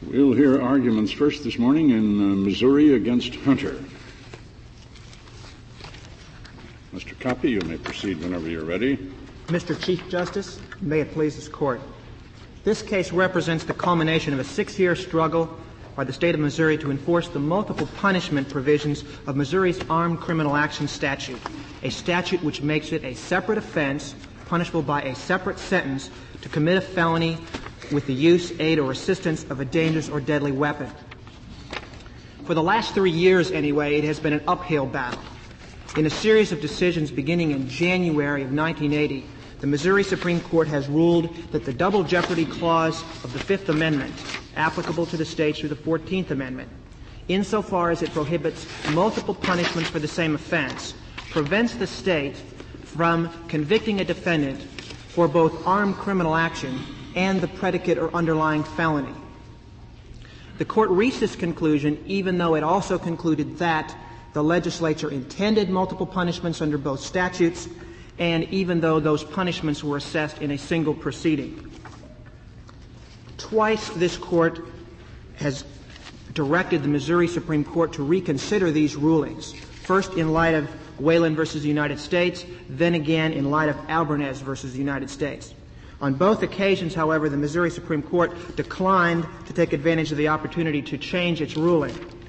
We'll hear arguments first this morning in Missouri against Hunter. Mr. Coppe, you may proceed whenever you're ready. Mr. Chief Justice, may it please this Court. This case represents the culmination of a 6-year struggle by the state of Missouri to enforce the multiple punishment provisions of Missouri's Armed Criminal Action Statute, a statute which makes it a separate offense, punishable by a separate sentence, to commit a felony with the use, aid, or assistance of a dangerous or deadly weapon. For the last 3 years, anyway, it has been an uphill battle. In a series of decisions beginning in January of 1980, the Missouri Supreme Court has ruled that the double jeopardy clause of the Fifth Amendment, applicable to the states through the 14th Amendment, insofar as it prohibits multiple punishments for the same offense, prevents the state from convicting a defendant for both armed criminal action and the predicate or underlying felony. The Court reached this conclusion even though it also concluded that the legislature intended multiple punishments under both statutes, and even though those punishments were assessed in a single proceeding. Twice this Court has directed the Missouri Supreme Court to reconsider these rulings, first in light of Whalen versus the United States, then again in light of Albernaz versus the United States. On both occasions, however, the Missouri Supreme Court declined to take advantage of the opportunity to change its ruling.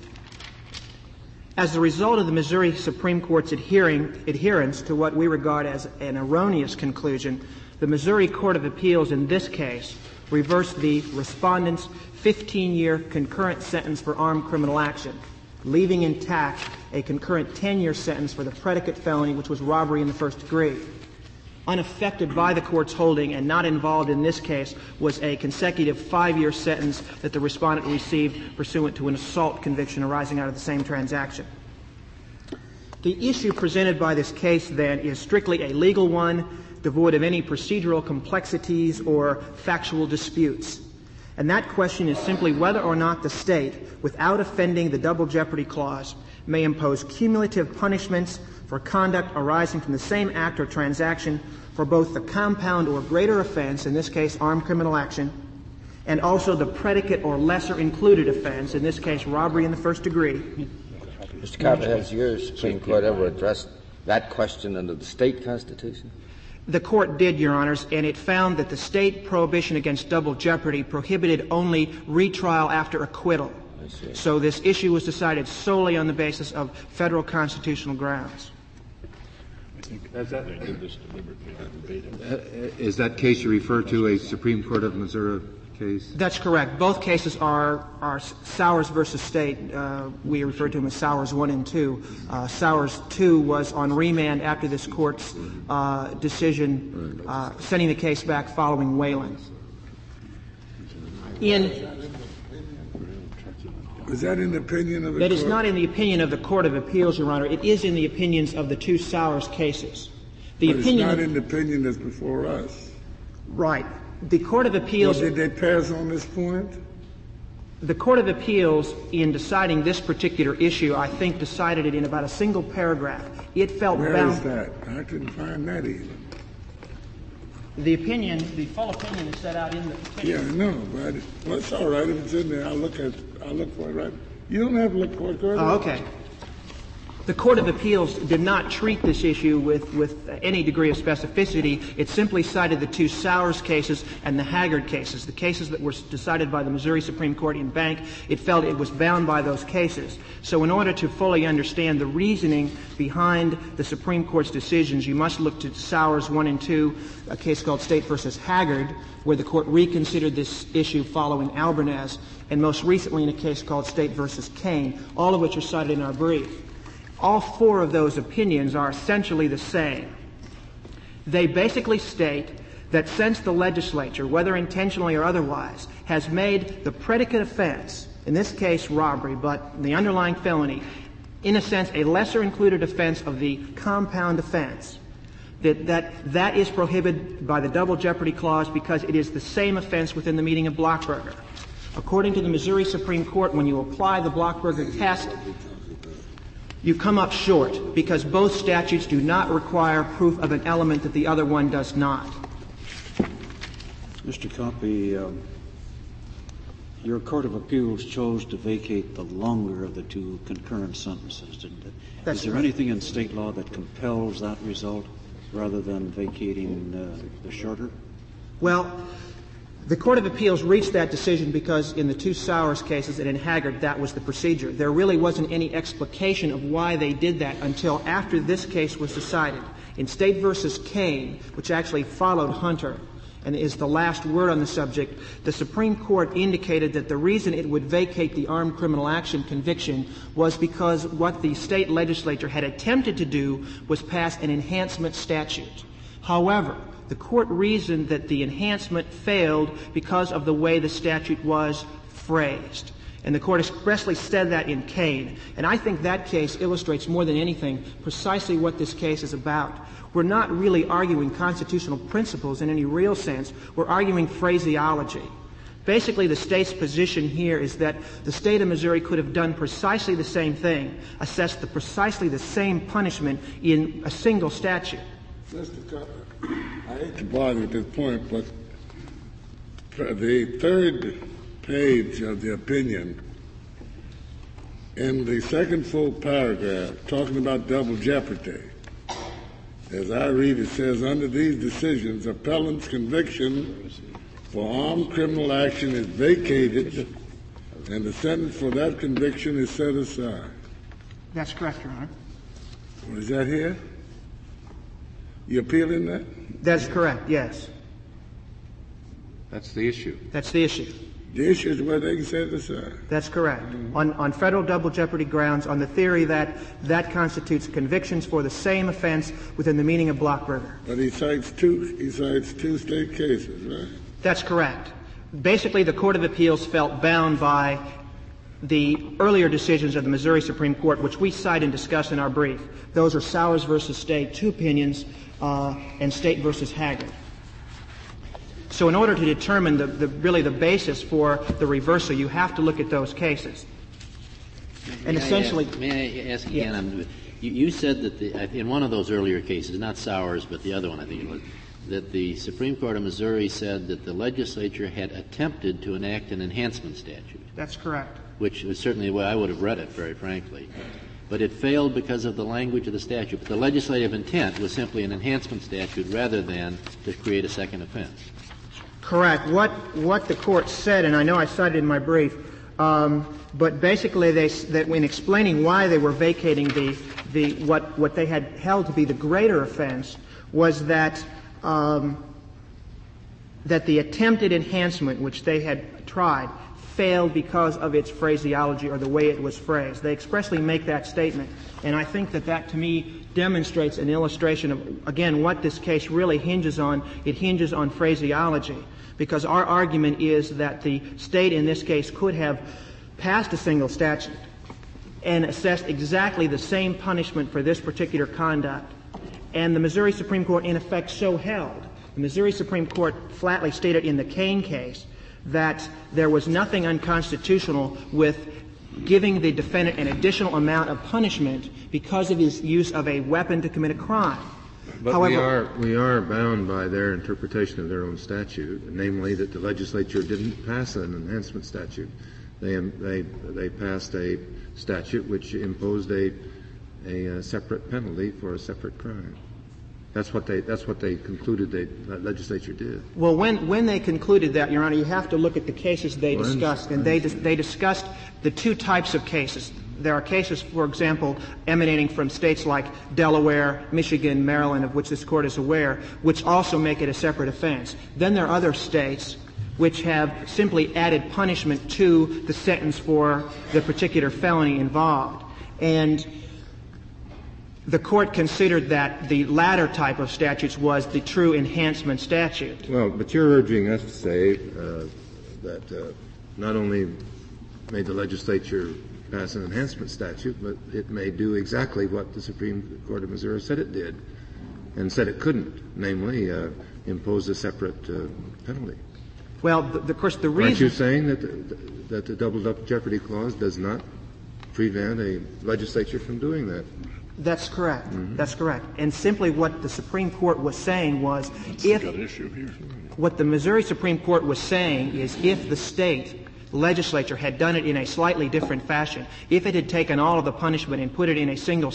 As a result of the Missouri Supreme Court's adherence to what we regard as an erroneous conclusion, the Missouri Court of Appeals in this case reversed the respondent's 15-year concurrent sentence for armed criminal action, leaving intact a concurrent 10-year sentence for the predicate felony, which was robbery in the first degree. Unaffected by the Court's holding and not involved in this case was a consecutive 5-year sentence that the respondent received pursuant to an assault conviction arising out of the same transaction. The issue presented by this case, then, is strictly a legal one, devoid of any procedural complexities or factual disputes. And that question is simply whether or not the state, without offending the double jeopardy clause, may impose cumulative punishments for conduct arising from the same act or transaction for both the compound or greater offense, in this case armed criminal action, and also the predicate or lesser included offense, in this case robbery in the first degree. Mr. Coppe, has your Supreme Court ever addressed that question under the state constitution? The Court did, Your Honors, and it found that the state prohibition against double jeopardy prohibited only retrial after acquittal. So this issue was decided solely on the basis of federal constitutional grounds. Is that case you refer to a Supreme Court of Missouri case? That's correct. Both cases are Sowers versus State. We refer to them as Sowers 1 and 2. Sowers 2 was on remand after this Court's decision sending the case back following Whalen. Is that in the opinion of the That Court? is not in the opinion of the Court of Appeals, Your Honor. It is in the opinions of the two Sowers cases. But it's not in the opinion that's before us. Right. The Court of Appeals... Well, did they pass on this point? The Court of Appeals, in deciding this particular issue, I think decided it in about a single paragraph. It felt Where bound... is that? I couldn't find that either. The full opinion is set out in the opinion. Yeah, I know, but well, it's all right if it's in there. I'll look for it, right? You don't have to look for it, go ahead. Oh, okay. The Court of Appeals did not treat this issue with any degree of specificity. It simply cited the two Sowers cases and the Haggard cases, the cases that were decided by the Missouri Supreme Court in Bank. It felt it was bound by those cases. So in order to fully understand the reasoning behind the Supreme Court's decisions, you must look to Sowers 1 and 2, a case called State versus Haggard, where the Court reconsidered this issue following Albernaz, and most recently in a case called State versus Kane, all of which are cited in our brief. All four of those opinions are essentially the same. They basically state that since the legislature, whether intentionally or otherwise, has made the predicate offense, in this case robbery, but the underlying felony, in a sense a lesser included offense of the compound offense, that is prohibited by the double jeopardy clause because it is the same offense within the meaning of Blockberger. According to the Missouri Supreme Court, when you apply the Blockberger test, you come up short because both statutes do not require proof of an element that the other one does not. Mr. Coppe, Your Court of Appeals chose to vacate the longer of the two concurrent sentences, didn't it? That's Is there right. anything in state law that compels that result rather than vacating the shorter? Well, the Court of Appeals reached that decision because in the two Sowers cases and in Haggard, that was the procedure. There really wasn't any explication of why they did that until after this case was decided. In State v. Kane, which actually followed Hunter and is the last word on the subject, the Supreme Court indicated that the reason it would vacate the armed criminal action conviction was because what the state legislature had attempted to do was pass an enhancement statute. However, the court reasoned that the enhancement failed because of the way the statute was phrased. And the court expressly said that in Kane. And I think that case illustrates more than anything precisely what this case is about. We're not really arguing constitutional principles in any real sense. We're arguing phraseology. Basically, the state's position here is that the state of Missouri could have done precisely the same thing, assessed precisely the same punishment in a single statute. Mr. Cutler, I hate to bother you at this point, but the third page of the opinion, in the second full paragraph, talking about double jeopardy, as I read it, says, under these decisions, appellant's conviction for armed criminal action is vacated and the sentence for that conviction is set aside. That's correct, Your Honor. What is that here? You appealing that? That's correct, yes. That's the issue. That's the issue. The issue is whether they can set it aside. That's correct. On federal double jeopardy grounds, on the theory that that constitutes convictions for the same offense within the meaning of Blockberger. But he cites two state cases, right? That's correct. Basically, the Court of Appeals felt bound by the earlier decisions of the Missouri Supreme Court, which we cite and discuss in our brief. Those are Sowers v. State, two opinions, and State v. Haggard. So in order to determine really the basis for the reversal, you have to look at those cases. And essentially... May I ask again? Yeah. You said that in one of those earlier cases, not Sowers, but the other one I think it was, that the Supreme Court of Missouri said that the legislature had attempted to enact an enhancement statute. That's correct. Which is certainly the way I would have read it, very frankly. But it failed because of the language of the statute. But the legislative intent was simply an enhancement statute rather than to create a second offense. Correct. What the court said, and I know I cited in my brief, but basically that when explaining why they were vacating what they had held to be the greater offense was that the attempted enhancement which they had tried failed because of its phraseology or the way it was phrased. They expressly make that statement, and I think that to me demonstrates an illustration of, again, what this case really hinges on. It hinges on phraseology, because our argument is that the state in this case could have passed a single statute and assessed exactly the same punishment for this particular conduct, and the Missouri Supreme Court in effect so held. The Missouri Supreme Court flatly stated in the Kane case that there was nothing unconstitutional with giving the defendant an additional amount of punishment because of his use of a weapon to commit a crime. But however, we are bound by their interpretation of their own statute, namely that the legislature didn't pass an enhancement statute. They passed a statute which imposed a separate penalty for a separate crime. That's what they concluded the legislature did. Well, when they concluded that, Your Honor, you have to look at the cases they discussed, and they discussed the two types of cases. There are cases, for example, emanating from states like Delaware, Michigan, Maryland, of which this Court is aware, which also make it a separate offense. Then there are other states which have simply added punishment to the sentence for the particular felony involved. And the Court considered that the latter type of statutes was the true enhancement statute. Well, but you're urging us to say that not only may the legislature pass an enhancement statute, but it may do exactly what the Supreme Court of Missouri said it did and said it couldn't, namely impose a separate penalty. Well, of course, the reason... Aren't you saying that the double-up jeopardy clause does not prevent a legislature from doing that? That's correct. Mm-hmm. That's correct. And simply what the Supreme Court was saying was what the Missouri Supreme Court was saying is if the state legislature had done it in a slightly different fashion, if it had taken all of the punishment and put it in a single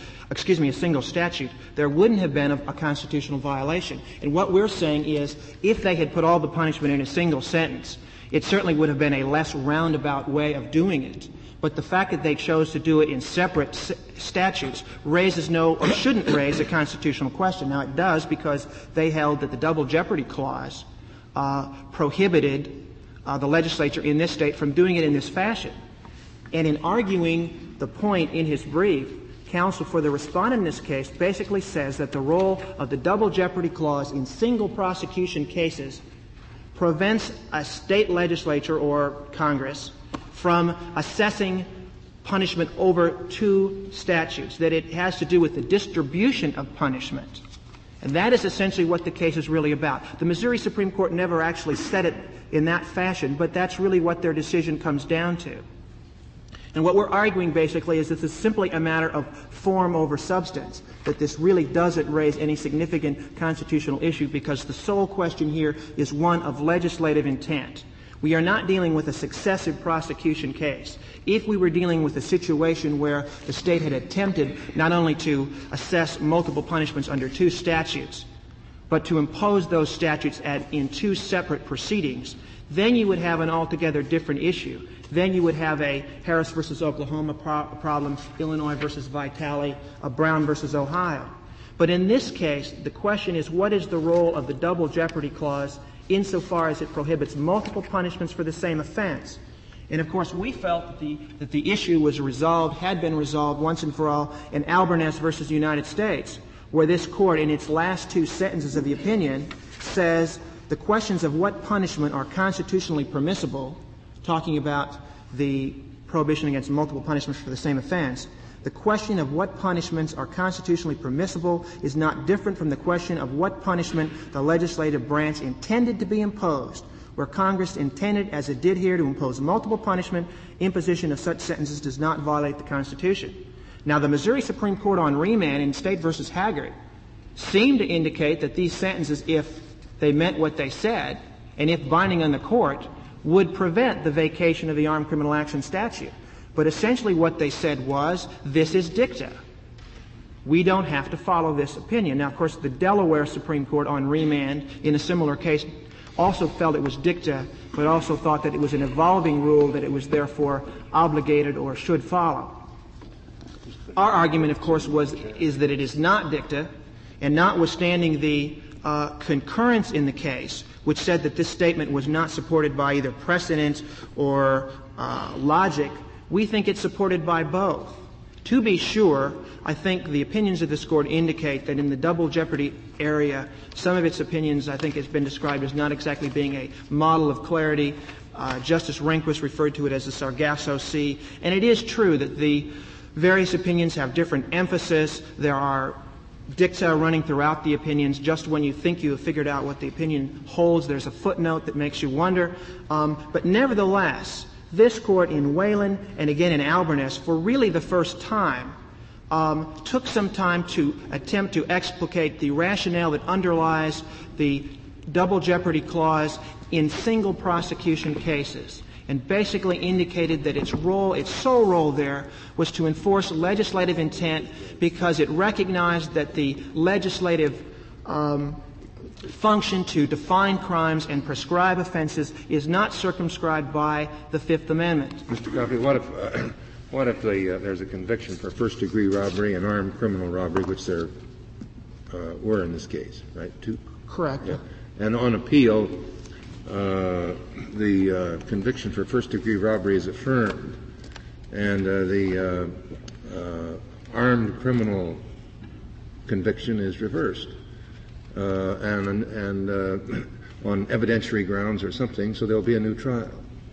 statute, there wouldn't have been a constitutional violation. And what we're saying is, if they had put all the punishment in a single sentence, it certainly would have been a less roundabout way of doing it. But the fact that they chose to do it in separate statutes raises shouldn't raise a constitutional question. Now, it does, because they held that the Double Jeopardy Clause prohibited the legislature in this state from doing it in this fashion. And in arguing the point in his brief, counsel for the respondent in this case basically says that the role of the Double Jeopardy Clause in single prosecution cases prevents a state legislature or Congress from assessing punishment over two statutes, that it has to do with the distribution of punishment. And that is essentially what the case is really about. The Missouri Supreme Court never actually said it in that fashion, but that's really what their decision comes down to. And what we're arguing basically is that this is simply a matter of form over substance, that this really doesn't raise any significant constitutional issue, because the sole question here is one of legislative intent. We are not dealing with a successive prosecution case. If we were dealing with a situation where the state had attempted not only to assess multiple punishments under two statutes, but to impose those statutes in two separate proceedings, then you would have an altogether different issue. Then you would have a Harris versus Oklahoma problem, Illinois versus Vitale, a Brown versus Ohio. But in this case, the question is, what is the role of the Double Jeopardy Clause insofar as it prohibits multiple punishments for the same offense? And of course, we felt that the issue had been resolved once and for all in Albernaz versus United States, where this court, in its last two sentences of the opinion, says the questions of what punishment are constitutionally permissible, talking about the prohibition against multiple punishments for the same offense, the question of what punishments are constitutionally permissible is not different from the question of what punishment the legislative branch intended to be imposed. Where Congress intended, as it did here, to impose multiple punishment, imposition of such sentences does not violate the Constitution. Now, the Missouri Supreme Court on remand in State versus Haggard seemed to indicate that these sentences, if they meant what they said, and if binding on the court, would prevent the vacation of the Armed Criminal Action Statute. But essentially what they said was, this is dicta. We don't have to follow this opinion. Now, of course, the Delaware Supreme Court on remand in a similar case also felt it was dicta, but also thought that it was an evolving rule that it was therefore obligated or should follow. Our argument, of course, is that it is not dicta, and notwithstanding the concurrence in the case, which said that this statement was not supported by either precedent or logic, we think it's supported by both. To be sure, I think the opinions of this Court indicate that in the double jeopardy area, some of its opinions, I think, has been described as not exactly being a model of clarity. Justice Rehnquist referred to it as the Sargasso Sea. And it is true that the various opinions have different emphasis. There are dicta running throughout the opinions. Just when you think you have figured out what the opinion holds, there's a footnote that makes you wonder. But nevertheless, this Court in Whelan and again in Albernaz, for really the first time, took some time to attempt to explicate the rationale that underlies the Double Jeopardy Clause in single prosecution cases, and basically indicated that its sole role there was to enforce legislative intent because it recognized that the legislative function to define crimes and prescribe offenses is not circumscribed by the Fifth Amendment. Mr. Coffey, what if there's a conviction for first-degree robbery and armed criminal robbery, which there were in this case, right? Two? Correct. Yeah. And on appeal, the conviction for first-degree robbery is affirmed, and the armed criminal conviction is reversed, and on evidentiary grounds or something, so there'll be a new trial.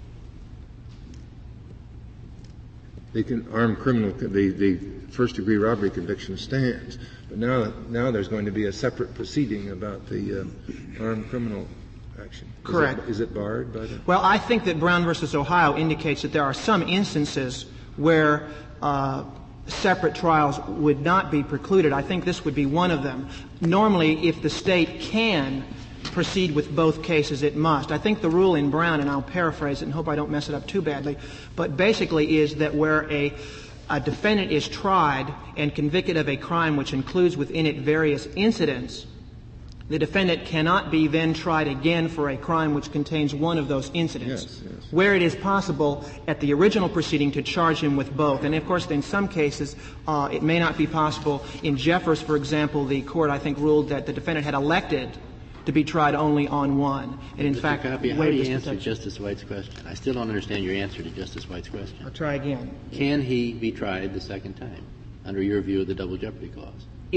The first-degree robbery conviction stands, but now there's going to be a separate proceeding about the armed criminal action. Correct. Is it barred by that? Well, I think that Brown versus Ohio indicates that there are some instances where separate trials would not be precluded. I think this would be one of them. Normally, if the state can proceed with both cases, it must. I think the rule in Brown, and I'll paraphrase it and hope I don't mess it up too badly, but basically is that where a defendant is tried and convicted of a crime which includes within it various incidents, the defendant cannot be then tried again for a crime which contains one of those incidents. Yes. Where it is possible at the original proceeding to charge him with both. And, of course, in some cases, it may not be possible. In Jeffers, for example, the court, I think, ruled that the defendant had elected to be tried only on one. And, in fact, how do you answer Justice White's question? I still don't understand your answer to Justice White's question. I'll try again. Can he be tried the second time, under your view of the Double Jeopardy Clause?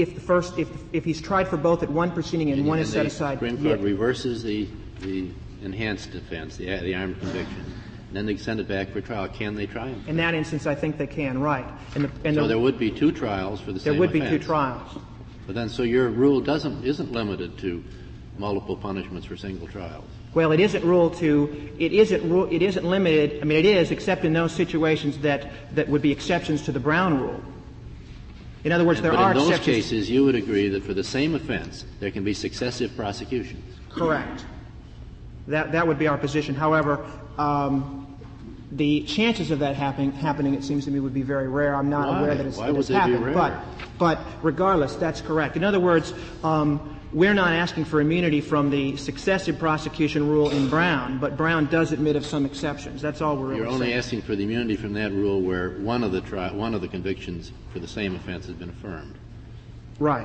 If he's tried for both at one proceeding and one is set aside. The Supreme Court reverses the enhanced offense, the armed conviction, and then they send it back for trial. Can they try him? In that instance, I think they can, right. So there would be two trials for the same offense. There would be two trials. But then, so your rule isn't limited to multiple punishments for single trials. Well, it isn't limited. I mean, it is, except in those situations that would be exceptions to the Brown rule. In other words, there are exceptions. But in those cases, you would agree that for the same offense, there can be successive prosecutions. Correct. That would be our position. However, the chances of that happening, it seems to me, would be very rare. I'm not aware that it's happened. Be rare? But regardless, that's correct. In other words, we're not asking for immunity from the successive prosecution rule in Brown, but Brown does admit of some exceptions. That's all we're really saying. You're only asking for the immunity from that rule where one of the convictions for the same offense has been affirmed. Right.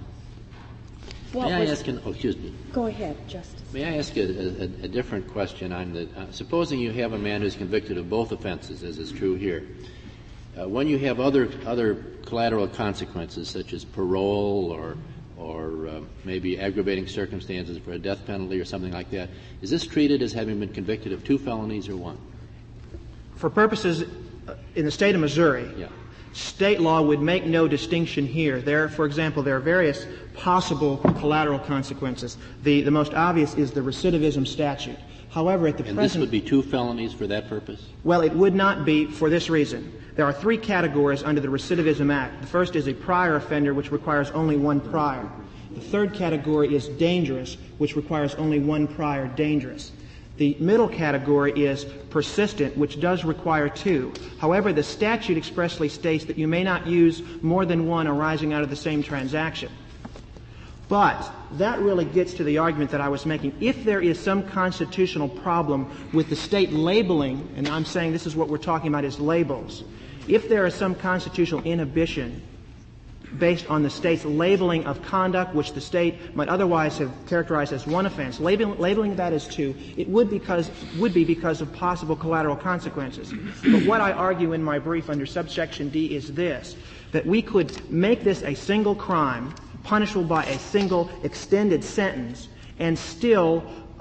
May I ask excuse me. Go ahead, Justice. May I ask a different question on supposing you have a man who's convicted of both offenses, as is true here. When you have other collateral consequences, such as parole or maybe aggravating circumstances for a death penalty or something like that, is this treated as having been convicted of two felonies or one? For purposes in the state of Missouri, state law would make no distinction here. For example, there are various possible collateral consequences. The most obvious is the recidivism statute. However, at the present... And this would be two felonies for that purpose? Well, it would not be for this reason. There are three categories under the Recidivism Act. The first is a prior offender, which requires only one prior. The third category is dangerous, which requires only one prior dangerous. The middle category is persistent, which does require two. However, the statute expressly states that you may not use more than one arising out of the same transaction. But that really gets to the argument that I was making. If there is some constitutional problem with the state labeling, and I'm saying this is what we're talking about is labels, if there is some constitutional inhibition based on the state's labeling of conduct which the state might otherwise have characterized as one offense, labeling that as two, it would be because of possible collateral consequences. But what I argue in my brief under subsection D is this, that we could make this a single crime punishable by a single extended sentence and still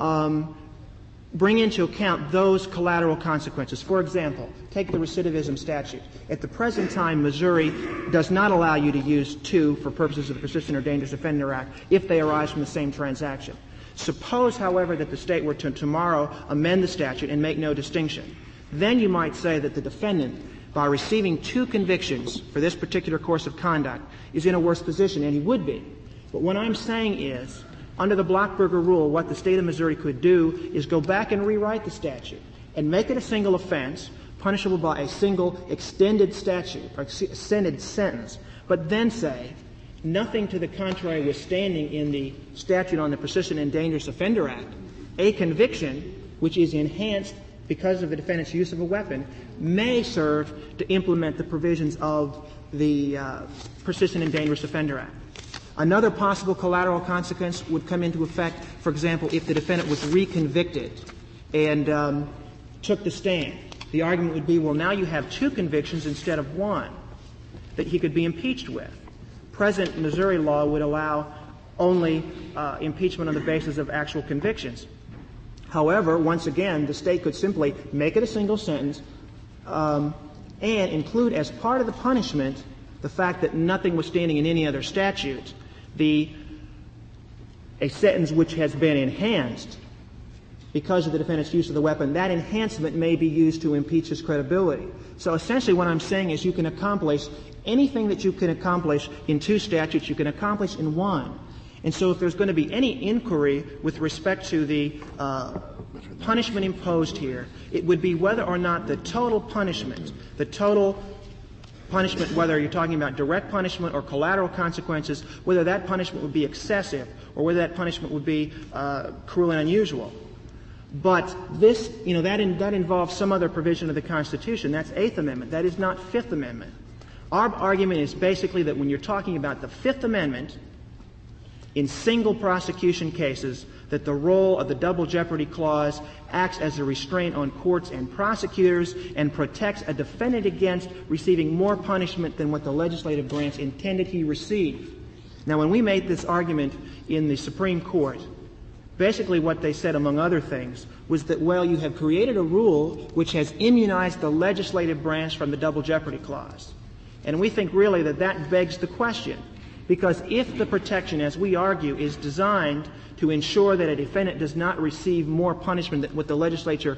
bring into account those collateral consequences. For example, take the recidivism statute. At the present time, Missouri does not allow you to use two for purposes of the Persistent or Dangerous Offender Act if they arise from the same transaction. Suppose, however, that the state were to tomorrow amend the statute and make no distinction. Then you might say that the defendant, by receiving two convictions for this particular course of conduct, is in a worse position, and he would be. But what I'm saying is, under the Blockberger rule, what the state of Missouri could do is go back and rewrite the statute and make it a single offense, punishable by a single extended statute, or extended sentence, but then say, nothing to the contrary withstanding in the statute on the Persistent and Dangerous Offender Act, a conviction which is enhanced because of the defendant's use of a weapon may serve to implement the provisions of the Persistent and Dangerous Offender Act. Another possible collateral consequence would come into effect, for example, if the defendant was reconvicted and took the stand. The argument would be, well, now you have two convictions instead of one that he could be impeached with. Present Missouri law would allow only impeachment on the basis of actual convictions. However, once again, the state could simply make it a single sentence and include as part of the punishment the fact that nothing was standing in any other statute, a sentence which has been enhanced because of the defendant's use of the weapon. That enhancement may be used to impeach his credibility. So essentially what I'm saying is you can accomplish anything that you can accomplish in two statutes, you can accomplish in one. And so if there's going to be any inquiry with respect to the punishment imposed here, it would be whether or not the total punishment, whether you're talking about direct punishment or collateral consequences, whether that punishment would be excessive or whether that punishment would be cruel and unusual. But this, that involves some other provision of the Constitution. That's Eighth Amendment. That is not Fifth Amendment. Our argument is basically that when you're talking about the Fifth Amendment in single prosecution cases, that the role of the Double Jeopardy Clause acts as a restraint on courts and prosecutors and protects a defendant against receiving more punishment than what the legislative branch intended he receive. Now, when we made this argument in the Supreme Court, basically what they said, among other things, was that, well, you have created a rule which has immunized the legislative branch from the Double Jeopardy Clause. And we think really that begs the question, because if the protection, as we argue, is designed to ensure that a defendant does not receive more punishment than what the legislature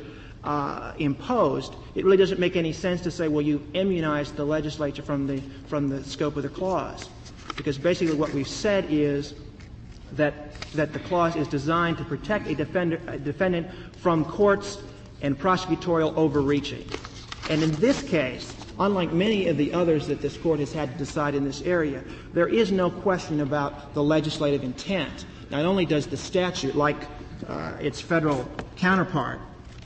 imposed, it really doesn't make any sense to say, well, you immunized the legislature from the scope of the clause. Because basically what we've said is that the clause is designed to protect a defendant from courts and prosecutorial overreaching. And in this case, unlike many of the others that this Court has had to decide in this area, there is no question about the legislative intent. Not only does the statute, like its federal counterpart,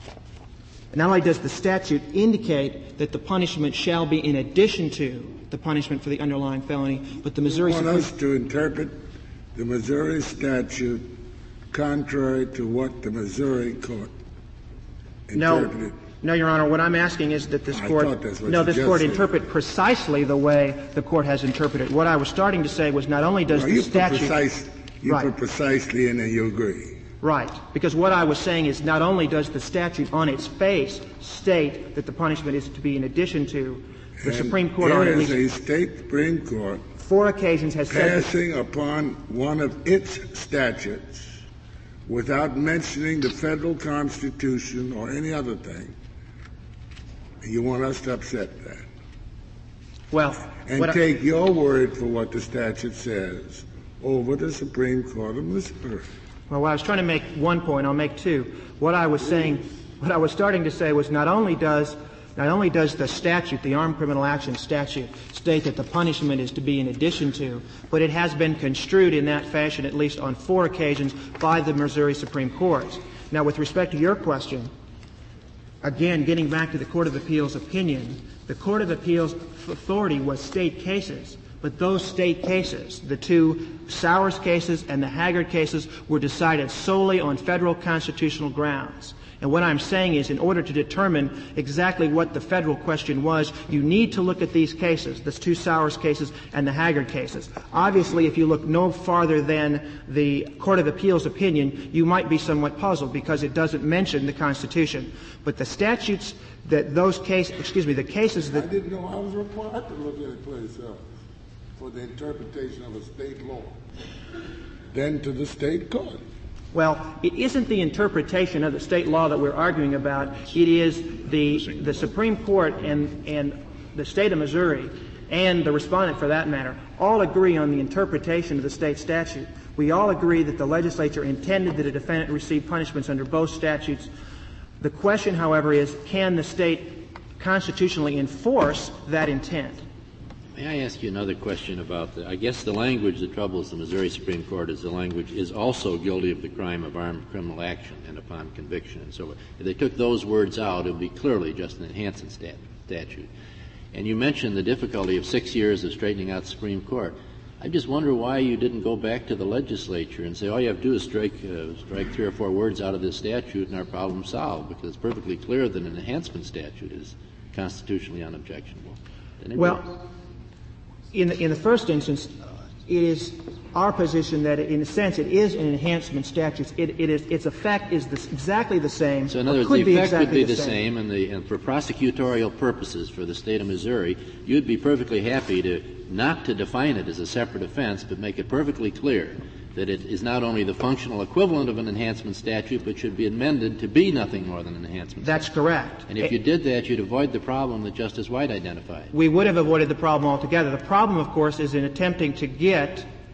not only does the statute indicate that the punishment shall be in addition to the punishment for the underlying felony, but the Missouri Supreme Court... You want us to interpret the Missouri statute contrary to what the Missouri court interpreted? No, Your Honor. What I'm asking is that this Court interpret precisely the way the Court has interpreted. What I was starting to say was not only does the statute... You put precisely in and you agree. Right. Because what I was saying is not only does the statute on its face state that the punishment is to be in addition to, the Supreme Court there is a state Supreme Court 4 occasions has passing upon one of its statutes without mentioning the federal Constitution or any other thing. You want us to upset that. Well, and take your word for what the statute says over the Supreme Court of Missouri. Well, I was trying to make one point. I'll make two. What I was starting to say was not only does the statute, the Armed Criminal Action Statute, state that the punishment is to be in addition to, but it has been construed in that fashion at least on 4 occasions by the Missouri Supreme Court. Now, with respect to your question, again, getting back to the Court of Appeals opinion, the Court of Appeals authority was state cases, but those state cases, the 2 Sowers cases and the Haggard cases, were decided solely on federal constitutional grounds. And what I'm saying is, in order to determine exactly what the federal question was, you need to look at these cases, the 2 Sowers cases and the Haggard cases. Obviously, if you look no farther than the Court of Appeals opinion, you might be somewhat puzzled because it doesn't mention the Constitution. But the statutes that those cases, the cases that... I didn't know I was required to look at a place else for the interpretation of a state law, then to the state court. Well, it isn't the interpretation of the state law that we're arguing about. It is the Supreme Court and the state of Missouri and the respondent, for that matter, all agree on the interpretation of the state statute. We all agree that the legislature intended that a defendant receive punishments under both statutes. The question, however, is, can the state constitutionally enforce that intent? May I ask you another question about I guess the language that troubles the Missouri Supreme Court is the language is also guilty of the crime of armed criminal action and upon conviction. And so if they took those words out, it would be clearly just an enhancement statute. And you mentioned the difficulty of 6 years of straightening out the Supreme Court. I just wonder why you didn't go back to the legislature and say all you have to do is strike 3 or 4 words out of this statute and our problem's solved, because it's perfectly clear that an enhancement statute is constitutionally unobjectionable. Well, in the first instance, it is our position that, in a sense, it is an enhancement statute. Its effect is exactly the same. So, in other words, the effect would be the same, and for prosecutorial purposes for the state of Missouri, you'd be perfectly happy to not to define it as a separate offense, but make it perfectly clear that it is not only the functional equivalent of an enhancement statute, but should be amended to be nothing more than an enhancement That's statute. Correct. And if you did that, you'd avoid the problem that Justice White identified. We would have avoided the problem altogether. The problem, of course, is in attempting to get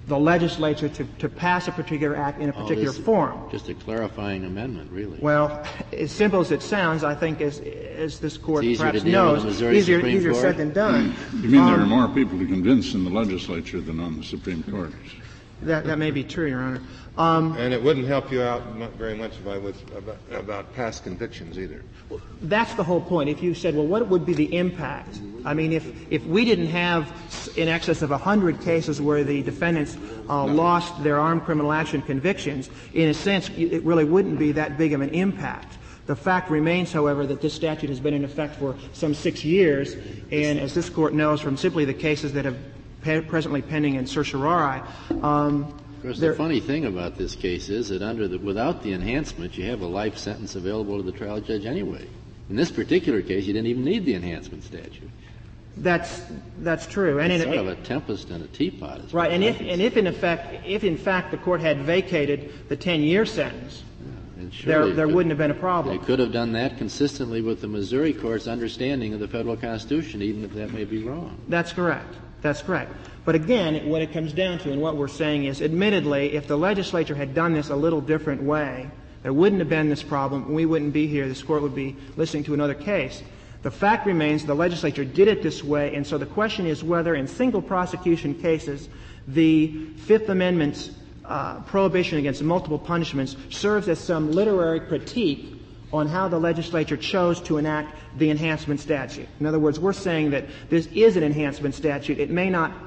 the legislature to pass a particular act in a particular form. Just a clarifying amendment, really. Well, as simple as it sounds, I think as this Court perhaps to knows, easier Court? said than done. You mean there are more people to convince in the legislature than on the Supreme Court? That may be true, Your Honor. And it wouldn't help you out not very much about past convictions either. That's the whole point. If you said, well, what would be the impact? I mean, if we didn't have in excess of 100 cases where the defendants lost their armed criminal action convictions, in a sense, it really wouldn't be that big of an impact. The fact remains, however, that this statute has been in effect for some 6 years, and as this Court knows from simply the cases that have presently pending in certiorari, of course, the funny thing about this case is that without the enhancement, you have a life sentence available to the trial judge anyway. In this particular case, you didn't even need the enhancement statute. That's true. And it's sort of a tempest in a teapot. Right. And if in fact the Court had vacated the 10-year sentence, there wouldn't have been a problem. They could have done that consistently with the Missouri court's understanding of the federal Constitution, even if that may be wrong. That's correct. That's correct. But again, what it comes down to and what we're saying is, admittedly, if the legislature had done this a little different way, there wouldn't have been this problem. We wouldn't be here. This Court would be listening to another case. The fact remains the legislature did it this way, and so the question is whether in single prosecution cases the Fifth Amendment's prohibition against multiple punishments serves as some literary critique on how the legislature chose to enact the enhancement statute. In other words, we're saying that this is an enhancement statute. It may not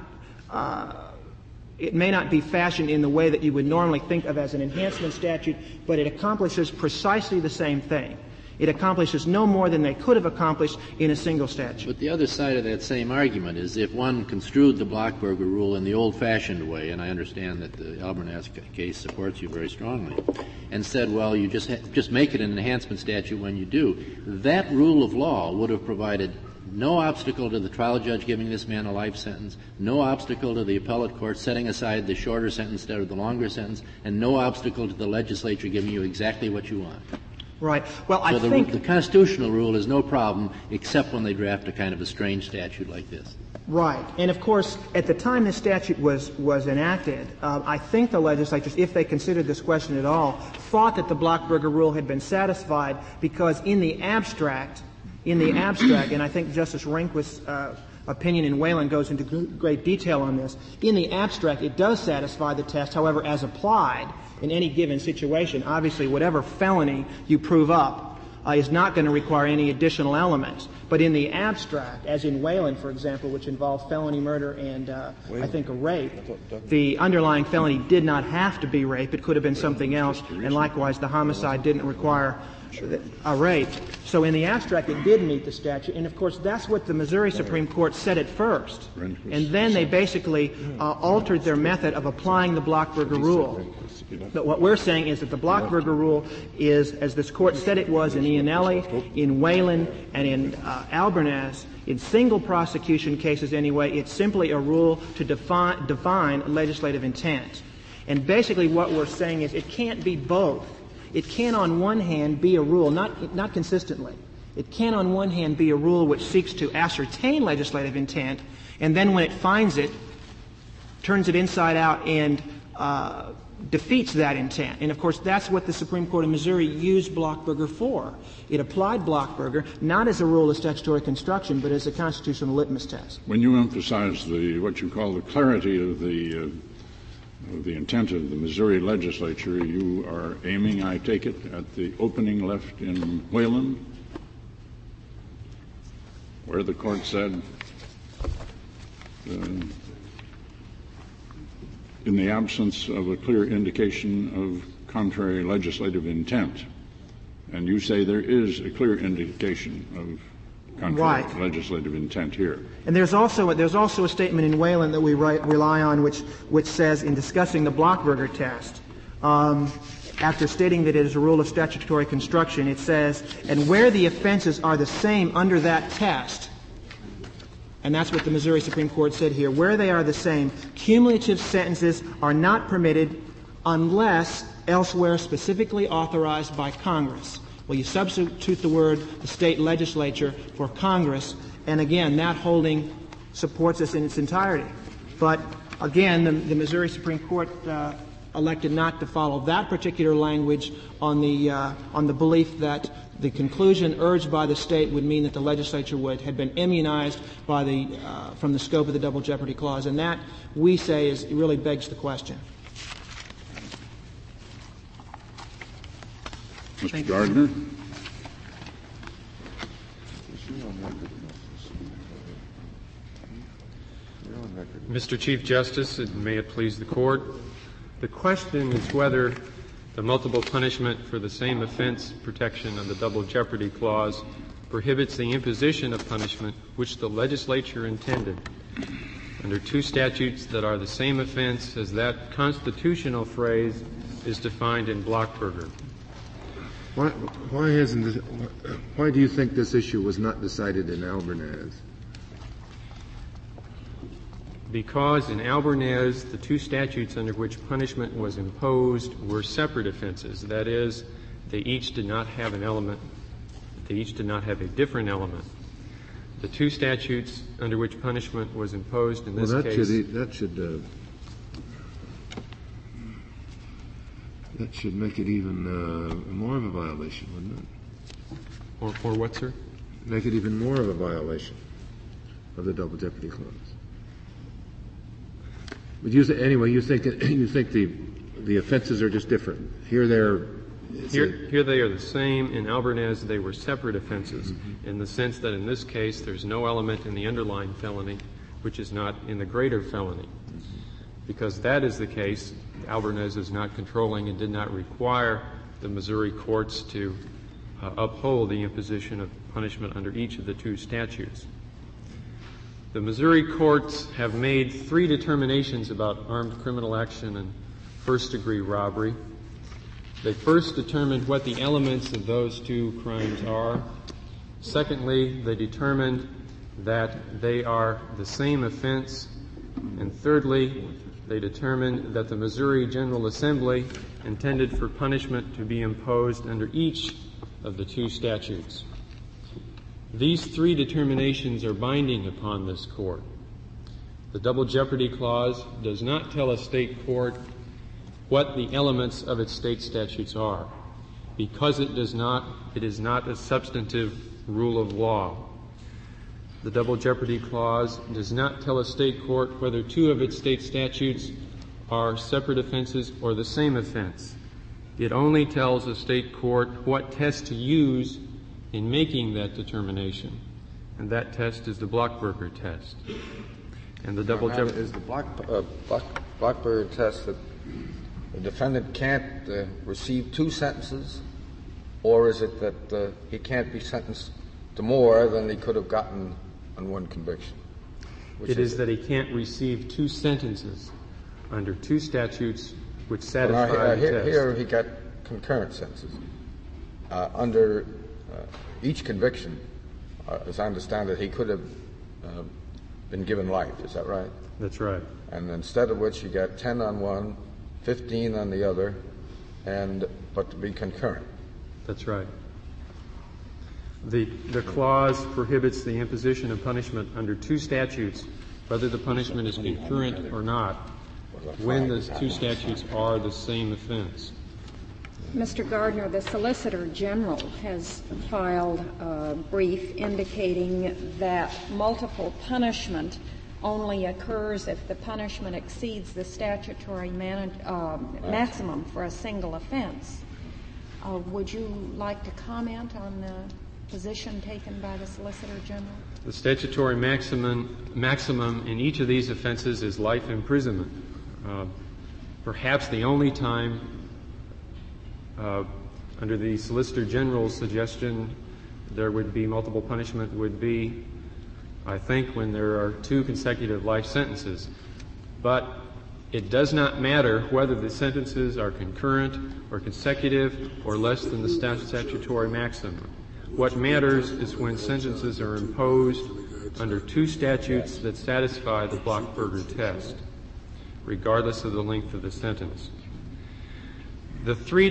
be fashioned in the way that you would normally think of as an enhancement statute, but it accomplishes precisely the same thing. It accomplishes no more than they could have accomplished in a single statute. But the other side of that same argument is if one construed the Blockberger rule in the old-fashioned way, and I understand that the Albernaz case supports you very strongly, and said, well, you just make it an enhancement statute when you do, that rule of law would have provided no obstacle to the trial judge giving this man a life sentence, no obstacle to the appellate court setting aside the shorter sentence instead of the longer sentence, and no obstacle to the legislature giving you exactly what you want. Right. Well, I think the constitutional rule is no problem except when they draft a kind of a strange statute like this. Right. And, of course, at the time this statute was enacted, I think the legislatures, if they considered this question at all, thought that the Blockberger rule had been satisfied because in the abstract, and I think Justice Rehnquist's opinion in Whalen goes into great detail on this, in the abstract it does satisfy the test, however, as applied in any given situation. Obviously, whatever felony you prove up is not going to require any additional elements. But in the abstract, as in Whalen, for example, which involved felony murder and, I think, a rape, the underlying felony did not have to be rape. It could have been something else. And likewise, the homicide didn't require a rape. So in the abstract, it did meet the statute. And, of course, that's what the Missouri Supreme Court said at first. And then they basically altered their method of applying the Blockberger rule. But what we're saying is that the Blockberger rule is, as this Court said it was in Iannelli, in Whalen, and in Albernaz, in single prosecution cases anyway, it's simply a rule to define legislative intent. And basically what we're saying is it can't be both. It can on one hand be a rule, not consistently. It can on one hand be a rule which seeks to ascertain legislative intent, and then when it finds it, turns it inside out and defeats that intent. And, of course, that's what the Supreme Court of Missouri used Blockberger for. It applied Blockberger not as a rule of statutory construction, but as a constitutional litmus test. When you emphasize what you call the clarity of the intent of the Missouri legislature, you are aiming, I take it, at the opening left in Whalen, where the Court said, in the absence of a clear indication of contrary legislative intent. And you say there is a clear indication of contrary legislative intent here. And there's also a statement in Whalen that we rely on which says, in discussing the Blockberger test, after stating that it is a rule of statutory construction, it says, and where the offenses are the same under that test, and that's what the Missouri Supreme Court said here, where they are the same, cumulative sentences are not permitted unless elsewhere specifically authorized by Congress. Well, you substitute the word the state legislature for Congress, and again, that holding supports us in its entirety. But Again, the Missouri Supreme Court elected not to follow that particular language on the belief that the conclusion urged by the state would mean that the legislature had been immunized from the scope of the Double Jeopardy Clause, and that, we say, really begs the question. Mr. Gardner. Mr. Chief Justice, and may it please the Court, the question is whether the multiple punishment for the same offense protection of the Double Jeopardy Clause prohibits the imposition of punishment which the legislature intended under two statutes that are the same offense as that constitutional phrase is defined in Blockberger. Why do you think this issue was not decided in Albernaz? Because in Albernaz, the two statutes under which punishment was imposed were separate offenses. That is, they each did not have an element. They each did not have a different element. The two statutes under which punishment was imposed in this case... That should make it even more of a violation, wouldn't it? Or what, sir? Make it even more of a violation of the Double Jeopardy Clause. But you think the offenses are just different. Here they are the same. In Albernaz, they were separate offenses in the sense that in this case there's no element in the underlying felony which is not in the greater felony. Because that is the case, Albernaz is not controlling and did not require the Missouri courts to uphold the imposition of punishment under each of the two statutes. The Missouri courts have made three determinations about armed criminal action and first-degree robbery. They first determined what the elements of those two crimes are. Secondly, they determined that they are the same offense. And thirdly, they determined that the Missouri General Assembly intended for punishment to be imposed under each of the two statutes. These three determinations are binding upon this court. The Double Jeopardy Clause does not tell a state court what the elements of its state statutes are. Because it is not a substantive rule of law. The Double Jeopardy Clause does not tell a state court whether two of its state statutes are separate offenses or the same offense. It only tells a state court what test to use in making that determination, and that test is the Blockberger test. And the Double Jeopardy is the Blockberger test that the defendant can't receive two sentences, or is it that he can't be sentenced to more than he could have gotten on one conviction? It is that he can't receive two sentences under two statutes which satisfy the test. Here he got concurrent sentences. Under each conviction, as I understand it, he could have been given life. Is that right? That's right. And instead of which you got 10 on one, 15 on the other, but to be concurrent. That's right. The clause prohibits the imposition of punishment under two statutes, whether the punishment is concurrent or not, when the two statutes are the same offense. Mr. Gardner, the Solicitor General has filed a brief indicating that multiple punishment only occurs if the punishment exceeds the statutory maximum for a single offense. Would you like to comment on the position taken by the Solicitor General? The statutory maximum in each of these offenses is life imprisonment. Perhaps the only time under the Solicitor General's suggestion there would be multiple punishment would be, I think, when there are two consecutive life sentences. But it does not matter whether the sentences are concurrent or consecutive or less than the statutory maximum. What matters is when sentences are imposed under two statutes that satisfy the Blockberger test, regardless of the length of the sentence. The third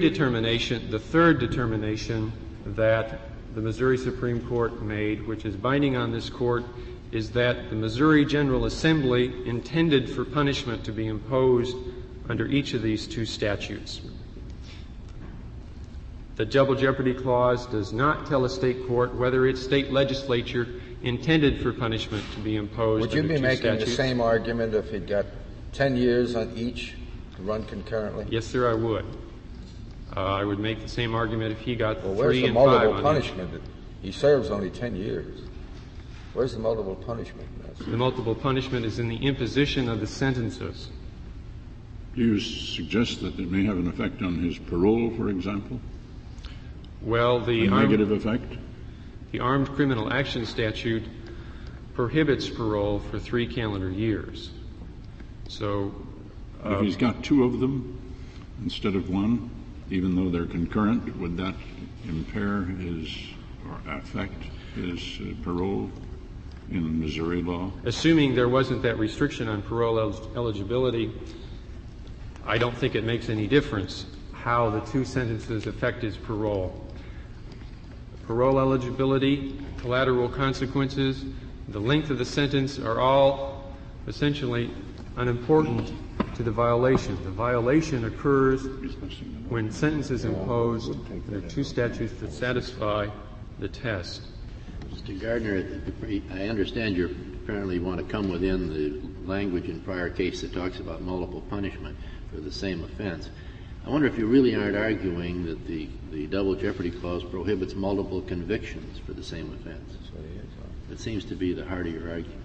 determination that the Missouri Supreme Court made, which is binding on this court, is that the Missouri General Assembly intended for punishment to be imposed under each of these two statutes. The Double Jeopardy Clause does not tell a state court whether its state legislature intended for punishment to be imposed Would you under be two making statutes. the same argument if he got 10 years on each to run concurrently? Yes, sir, I would. I would make the same argument if he got Well, where's 3 the and 5 multiple on punishment? He serves only 10 years. Where's the multiple punishment? each. The multiple punishment is in the imposition of the sentences. Do you suggest that it may have an effect on his parole, for example? Well, A negative effect? The Armed Criminal Action Statute prohibits parole for 3 calendar years. So, if he's got 2 of them instead of 1, even though they're concurrent, would that impair his or affect his parole in Missouri law? assuming there wasn't that restriction on parole eligibility, I don't think it makes any difference how the 2 sentences affect his parole. Parole eligibility, collateral consequences, the length of the sentence are all essentially unimportant to the violation. The violation occurs when sentence is imposed. There are 2 statutes that satisfy the test. Mr. Gardner, I understand you apparently want to come within the language in prior case that talks about multiple punishment for the same offense. I wonder if you really aren't arguing that the Double Jeopardy Clause prohibits multiple convictions for the same offense. It seems to be the heart of your argument.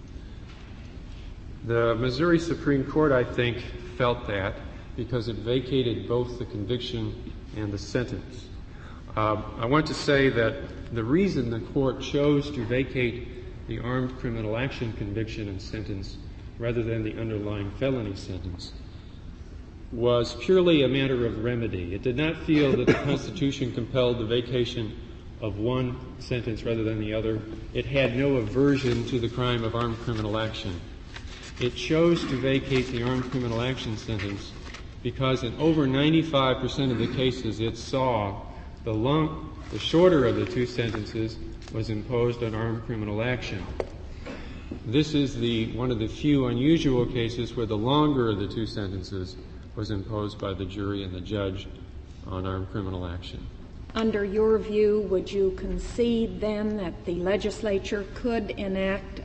The Missouri Supreme Court, I think, felt that because it vacated both the conviction and the sentence. I want to say that the reason the court chose to vacate the Armed Criminal Action conviction and sentence rather than the underlying felony sentence was purely a matter of remedy. It did not feel that the Constitution compelled the vacation of one sentence rather than the other. It had no aversion to the crime of armed criminal action. It chose to vacate the armed criminal action sentence because in over 95% of the cases it saw the shorter of the 2 sentences was imposed on armed criminal action. This is one of the few unusual cases where the longer of the 2 sentences was imposed by the jury and the judge on armed criminal action. Under your view, would you concede then that the legislature could enact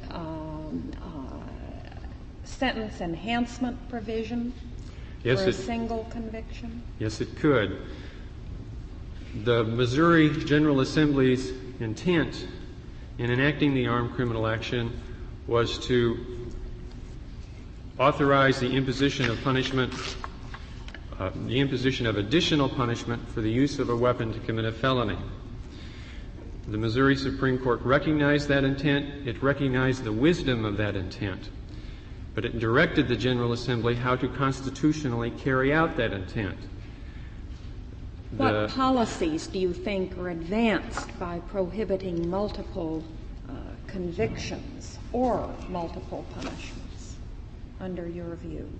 sentence enhancement provision for a single conviction? Yes, it could. The Missouri General Assembly's intent in enacting the armed criminal action was to authorize the imposition of punishment, the imposition of additional punishment for the use of a weapon to commit a felony. The Missouri Supreme Court recognized that intent. It recognized the wisdom of that intent. But it directed the General Assembly how to constitutionally carry out that intent. What policies do you think are advanced by prohibiting multiple convictions or multiple punishments, under your view?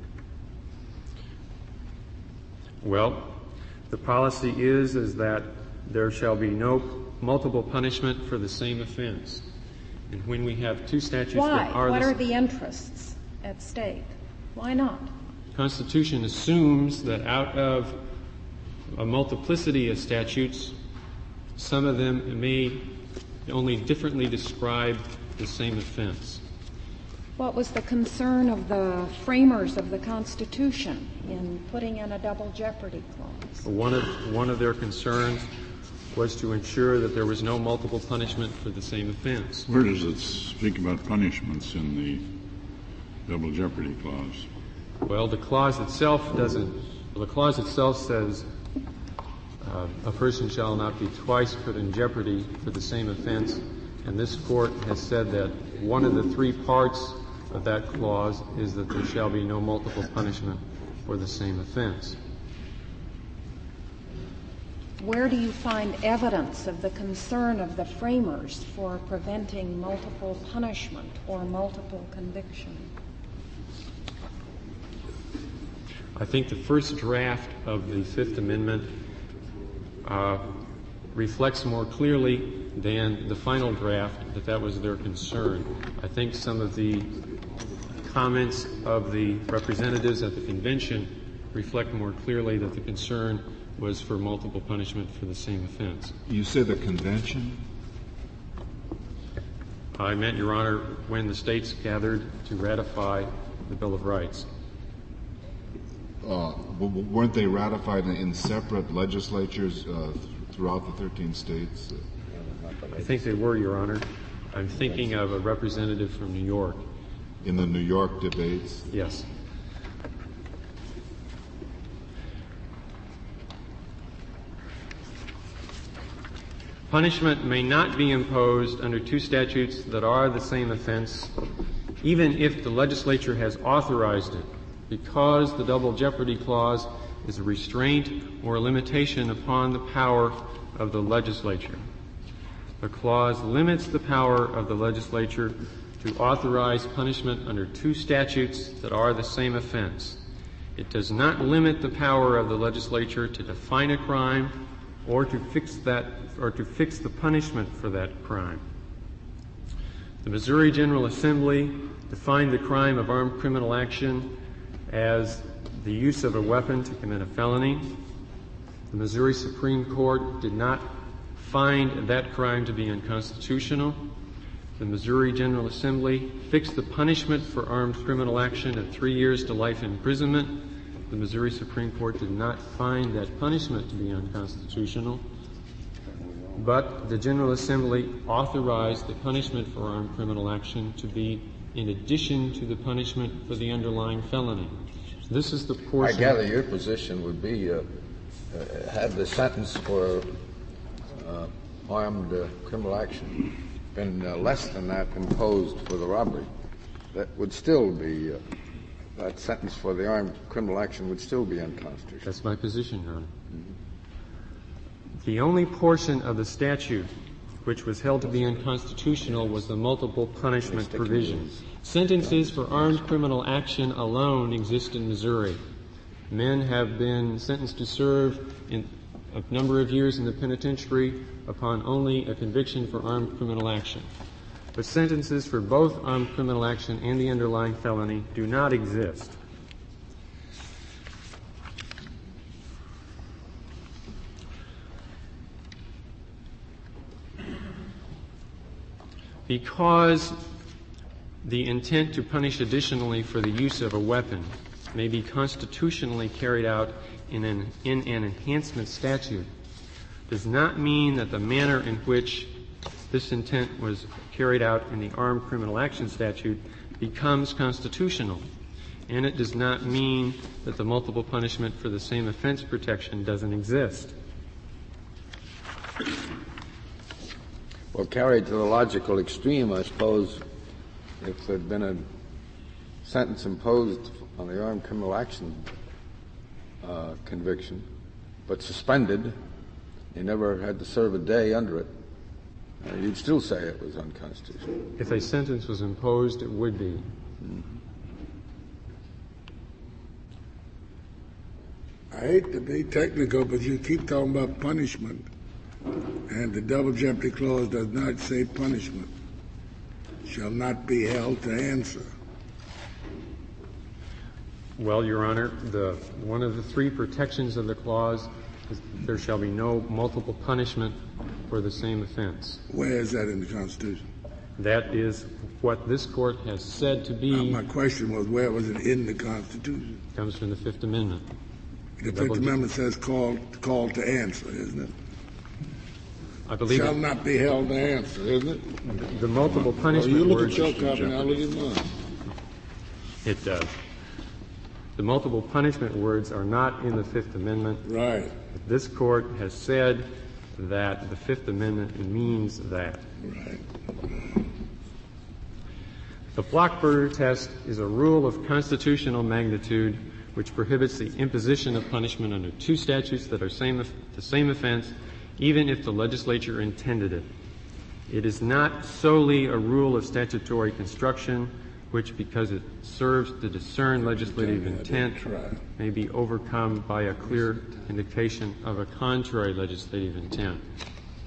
Well, the policy is that there shall be no multiple punishment for the same offense. And when we have 2 statutes that are What are the interests at stake? Why not? The Constitution assumes that out of a multiplicity of statutes, some of them may only differently describe the same offense. What was the concern of the framers of the Constitution in putting in a double jeopardy clause? One of their concerns was to ensure that there was no multiple punishment for the same offense. Where does it speak about punishments in the Double Jeopardy Clause? Well, the clause itself doesn't. The clause itself says a person shall not be twice put in jeopardy for the same offense, and this court has said that one of the 3 parts of that clause is that there shall be no multiple punishment for the same offense. Where do you find evidence of the concern of the framers for preventing multiple punishment or multiple conviction? I think the first draft of the Fifth Amendment reflects more clearly than the final draft that was their concern. I think some of the comments of the representatives at the convention reflect more clearly that the concern was for multiple punishment for the same offense. You say the convention? I meant, Your Honor, when the states gathered to ratify the Bill of Rights. Weren't they ratified in separate legislatures throughout the 13 states? I think they were, Your Honor. I'm thinking of a representative from New York. In the New York debates? Yes. Punishment may not be imposed under two statutes that are the same offense, even if the legislature has authorized it, because the Double Jeopardy Clause is a restraint or a limitation upon the power of the legislature. The clause limits the power of the legislature to authorize punishment under two statutes that are the same offense. It does not limit the power of the legislature to define a crime or to fix the punishment for that crime. The Missouri General Assembly defined the crime of armed criminal action as the use of a weapon to commit a felony. The Missouri Supreme Court did not find that crime to be unconstitutional. The Missouri General Assembly fixed the punishment for armed criminal action at 3 years to life imprisonment. The Missouri Supreme Court did not find that punishment to be unconstitutional, but the General Assembly authorized the punishment for armed criminal action to be in addition to the punishment for the underlying felony. This is the portion. I gather your position would be had the sentence for armed criminal action been less than that imposed for the robbery, that would still be that sentence for the armed criminal action would still be unconstitutional. That's my position, Your Honor. The only portion of the statute which was held to be unconstitutional was the multiple punishment provision. Sentences for armed criminal action alone exist in Missouri. Men have been sentenced to serve in a number of years in the penitentiary upon only a conviction for armed criminal action. But sentences for both armed criminal action and the underlying felony do not exist. Because the intent to punish additionally for the use of a weapon may be constitutionally carried out in an enhancement statute does not mean that the manner in which this intent was carried out in the armed criminal action statute becomes constitutional. And it does not mean that the multiple punishment for the same offense protection doesn't exist. Well, carried to the logical extreme, I suppose, if there had been a sentence imposed on the armed criminal action conviction, but suspended, you never had to serve a day under it, you'd still say it was unconstitutional. If a sentence was imposed, it would be. I hate to be technical, but you keep talking about punishment, and the Double Jeopardy Clause does not say punishment shall not be held to answer. Well, Your Honor, one of the three protections of the clause is there shall be no multiple punishment for the same offense. Where is that in the Constitution? That is what this Court has said to be. My question was, where was it in the Constitution? It comes from the Fifth Amendment. The Fifth Amendment says call to answer, isn't it? I believe shall not be held to answer, isn't it? The multiple punishment you look words. At your copy, now look at mine. It does. The multiple punishment words are not in the Fifth Amendment. Right. This Court has said that the Fifth Amendment means that. Right. The Blockberger test is a rule of constitutional magnitude which prohibits the imposition of punishment under two statutes that are the same offense, even if the legislature intended it. It is not solely a rule of statutory construction, which, because it serves to discern legislative intent, may be overcome by a clear indication of a contrary legislative intent.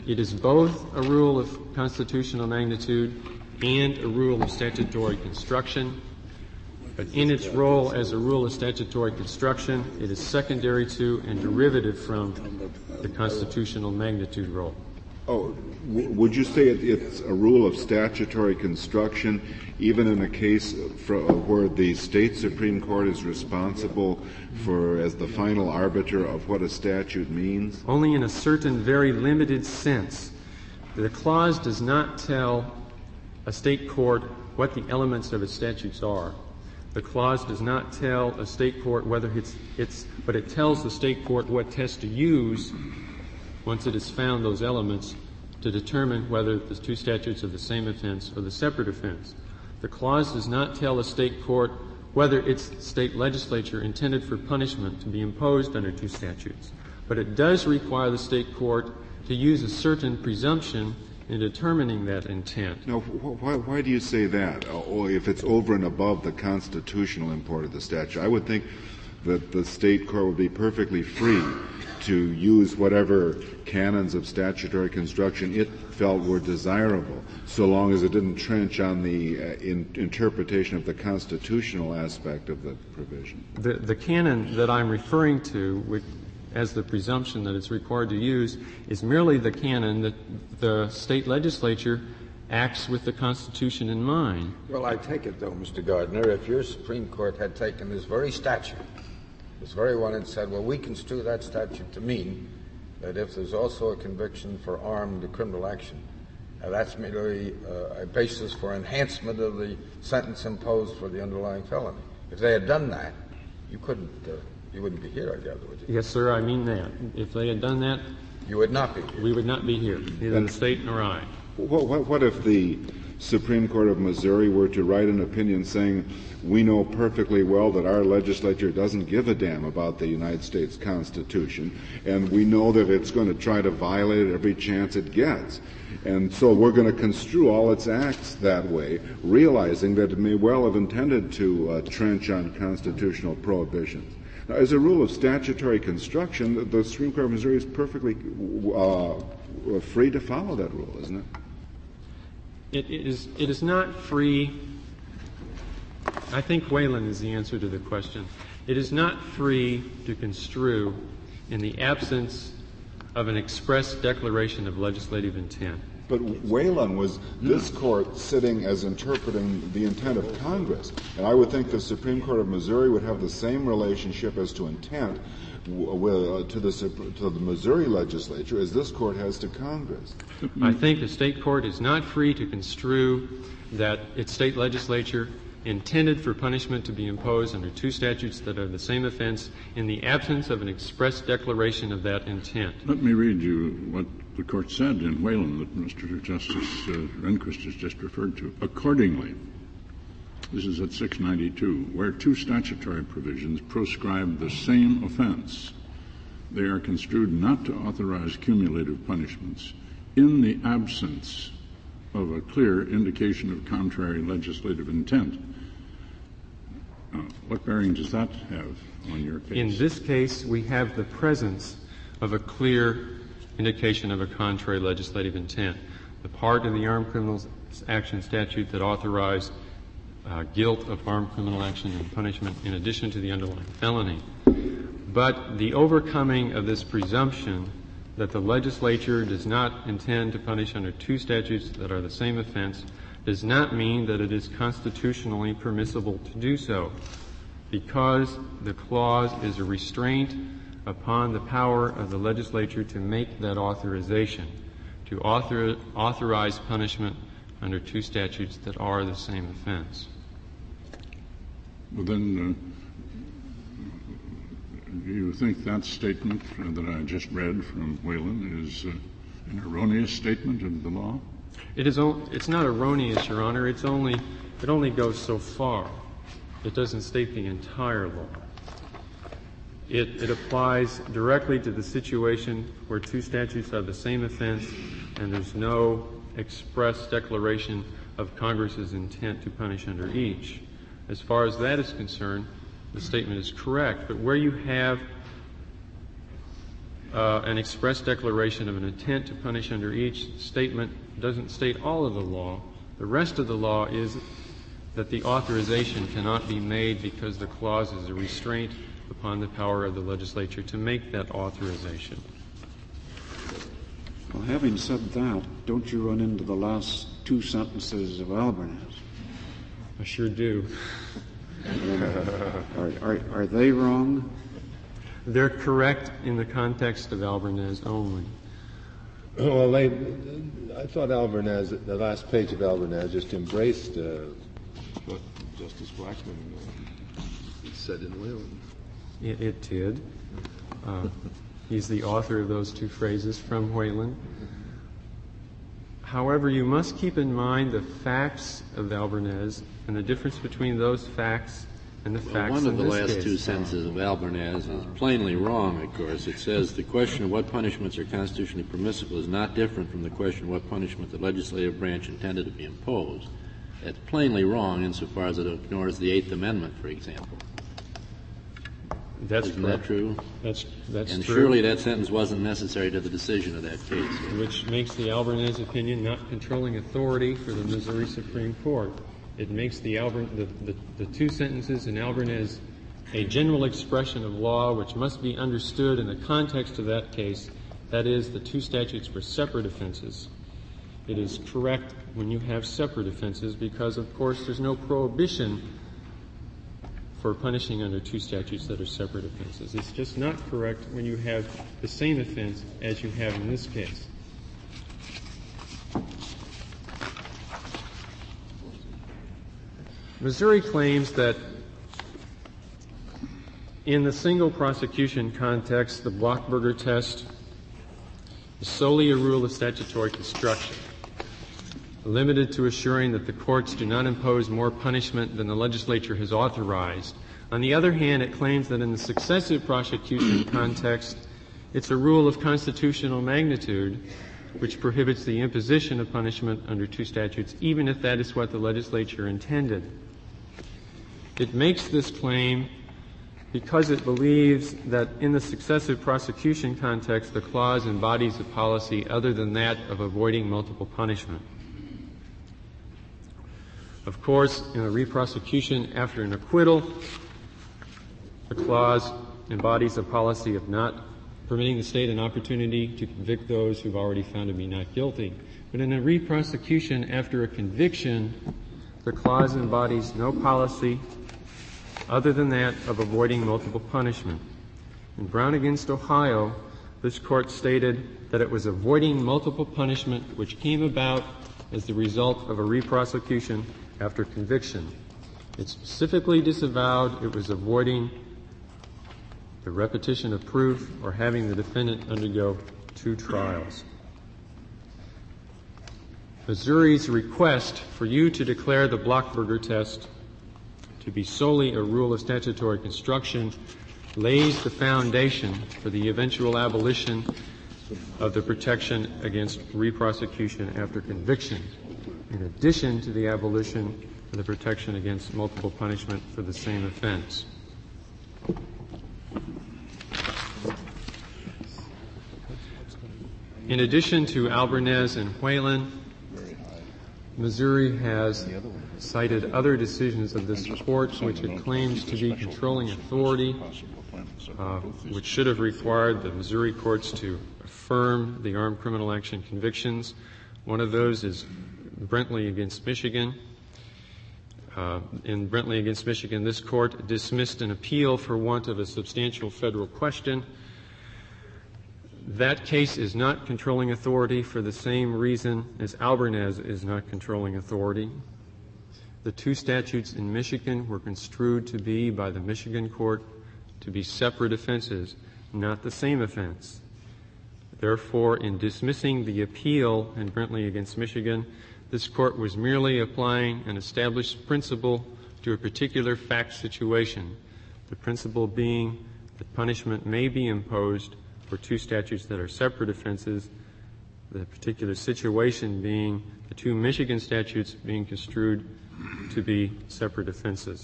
it is both a rule of constitutional magnitude and a rule of statutory construction. But in its role as a rule of statutory construction, it is secondary to and derivative from the constitutional magnitude role. Oh, would you say it's a rule of statutory construction even in a case where the state Supreme Court is responsible as the final arbiter of what a statute means? Only in a certain very limited sense. The clause does not tell a state court what the elements of its statutes are. The clause does not tell a state court whether but it tells the state court what test to use once it has found those elements to determine whether the two statutes are the same offense or the separate offense. The clause does not tell a state court whether its state legislature intended for punishment to be imposed under two statutes. But it does require the state court to use a certain presumption in determining that intent. Now, why do you say that? If it's over and above the constitutional import of the statute, I would think that the state court would be perfectly free to use whatever canons of statutory construction it felt were desirable, so long as it didn't trench on the interpretation of the constitutional aspect of the provision. The canon that I'm referring to as the presumption that it's required to use is merely the canon that the state legislature acts with the Constitution in mind. Well, I take it, though, Mr. Gardner, if your Supreme Court had taken this very statute, this very one, and said, well, we construe that statute to mean that if there's also a conviction for armed criminal action, that's merely a basis for enhancement of the sentence imposed for the underlying felony. If they had done that, you wouldn't be here, I gather, would you? Yes, sir, I mean that. If they had done that, you would not be here. We would not be here, neither the state nor I. What if the Supreme Court of Missouri were to write an opinion saying, we know perfectly well that our legislature doesn't give a damn about the United States Constitution, and we know that it's going to try to violate it every chance it gets. And so we're going to construe all its acts that way, realizing that it may well have intended to trench on constitutional prohibitions. Now, as a rule of statutory construction, the Supreme Court of Missouri is perfectly free to follow that rule, isn't it? It is not free. I think Whalen is the answer to the question. It is not free to construe in the absence of an express declaration of legislative intent. But Whalen was this court sitting as interpreting the intent of Congress. And I would think the Supreme Court of Missouri would have the same relationship as to intent to the Missouri legislature as this court has to Congress. I think the state court is not free to construe that its state legislature intended for punishment to be imposed under two statutes that are the same offense in the absence of an express declaration of that intent. Let me read you what the court said in Whalen that Mr. Justice Rehnquist has just referred to. Accordingly, this is at 692, where two statutory provisions proscribe the same offense, they are construed not to authorize cumulative punishments in the absence of a clear indication of contrary legislative intent. What bearing does that have on your case? In this case, we have the presence of a clear indication of a contrary legislative intent. The part of the Armed Criminal Action Statute that authorized guilt of armed criminal action and punishment in addition to the underlying felony. But the overcoming of this presumption that the legislature does not intend to punish under two statutes that are the same offense does not mean that it is constitutionally permissible to do so, because the clause is a restraint upon the power of the legislature to make that authorization, to authorize punishment under two statutes that are the same offense. Well, then, do you think that statement that I just read from Whalen is an erroneous statement of the law? It's not erroneous, Your Honor. It only goes so far. It doesn't state the entire law. It applies directly to the situation where two statutes are the same offense and there's no express declaration of Congress's intent to punish under each. As far as that is concerned, the statement is correct. But where you have an express declaration of an intent to punish under each statement doesn't state all of the law. The rest of the law is that the authorization cannot be made because the clause is a restraint upon the power of the legislature to make that authorization. Well, having said that, don't you run into the last two sentences of Albernaz? I sure do. Are they wrong? They're correct in the context of Albernaz only. Well, I thought Albernaz, the last page of Albernaz, just embraced what Justice Blackmun said in Whelan. It did. He's the author of those two phrases from Whelan. However, you must keep in mind the facts of Albernaz and the difference between those facts and the facts in this case. One of the last two sentences of Albernaz is plainly wrong, of course. It says the question of what punishments are constitutionally permissible is not different from the question of what punishment the legislative branch intended to be imposed. That's plainly wrong insofar as it ignores the Eighth Amendment, for example. Isn't that true? That's and true. Surely that sentence wasn't necessary to the decision of that case. Which makes the Albernaz opinion not controlling authority for the Missouri Supreme Court. It makes the two sentences in Albernaz a general expression of law which must be understood in the context of that case. That is, the two statutes were separate offenses. It is correct when you have separate offenses because, of course, there's no prohibition for punishing under two statutes that are separate offenses. It's just not correct when you have the same offense as you have in this case. Missouri claims that in the single prosecution context, the Blockberger test is solely a rule of statutory construction, limited to assuring that the courts do not impose more punishment than the legislature has authorized. On the other hand, it claims that in the successive prosecution context, it's a rule of constitutional magnitude which prohibits the imposition of punishment under two statutes, even if that is what the legislature intended. It makes this claim because it believes that in the successive prosecution context, the clause embodies a policy other than that of avoiding multiple punishment. Of course, in a reprosecution after an acquittal, the clause embodies a policy of not permitting the state an opportunity to convict those who've already found to be not guilty. But in a reprosecution after a conviction, the clause embodies no policy other than that of avoiding multiple punishment. In Brown against Ohio, this court stated that it was avoiding multiple punishment which came about as the result of a reprosecution after conviction. It specifically disavowed it was avoiding the repetition of proof or having the defendant undergo two trials. Missouri's request for you to declare the Blockberger test to be solely a rule of statutory construction lays the foundation for the eventual abolition of the protection against reprosecution after conviction, in addition to the abolition of the protection against multiple punishment for the same offense. In addition to Albernaz and Whelan, Missouri has cited other decisions of this court which it claims to be controlling authority, which should have required the Missouri courts to affirm the armed criminal action convictions. One of those is Brentley against Michigan. In Brentley against Michigan, this court dismissed an appeal for want of a substantial federal question. That case is not controlling authority for the same reason as Albernaz is not controlling authority. The two statutes in Michigan were construed to be, by the Michigan court, to be separate offenses, not the same offense. Therefore, in dismissing the appeal in Brentley against Michigan, this court was merely applying an established principle to a particular fact situation, the principle being that punishment may be imposed for two statutes that are separate offenses, the particular situation being the two Michigan statutes being construed to be separate offenses.